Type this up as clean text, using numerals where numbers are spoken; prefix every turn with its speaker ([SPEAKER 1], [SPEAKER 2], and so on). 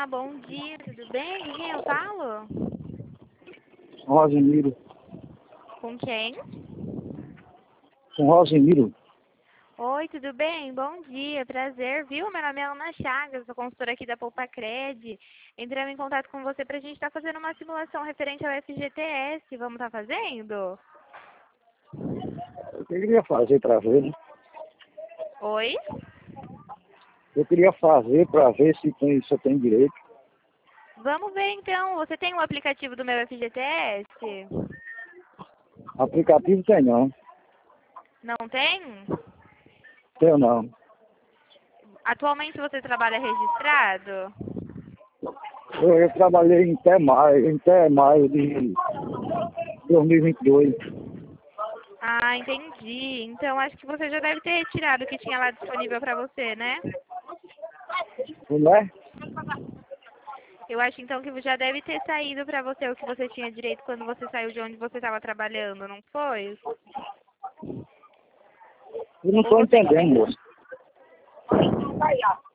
[SPEAKER 1] Olá, bom dia, tudo bem? Com quem eu falo?
[SPEAKER 2] Rosemiro.
[SPEAKER 1] Com quem?
[SPEAKER 2] Com Rosemiro.
[SPEAKER 1] Oi, tudo bem? Bom dia, prazer, viu? Meu nome é Ana Chagas, sou consultora aqui da Poupacred. Entramos em contato com você para a gente estar fazendo uma simulação referente ao FGTS. Vamos estar fazendo?
[SPEAKER 2] Eu queria fazer para ver, né?
[SPEAKER 1] Oi?
[SPEAKER 2] Eu queria fazer para ver se eu tenho direito.
[SPEAKER 1] Vamos ver então. Você tem o aplicativo do meu FGTS?
[SPEAKER 2] Aplicativo tem não.
[SPEAKER 1] Não tem?
[SPEAKER 2] Tenho não.
[SPEAKER 1] Atualmente você trabalha registrado?
[SPEAKER 2] Eu trabalhei em até maio de 2022.
[SPEAKER 1] Ah, entendi. Então acho que você já deve ter retirado o que tinha lá disponível para você, né?
[SPEAKER 2] Não é?
[SPEAKER 1] Eu acho então que já deve ter saído para você o que você tinha direito quando você saiu de onde você estava trabalhando, não foi?
[SPEAKER 2] Eu não
[SPEAKER 1] Ou
[SPEAKER 2] estou
[SPEAKER 1] você...
[SPEAKER 2] entendendo, moço.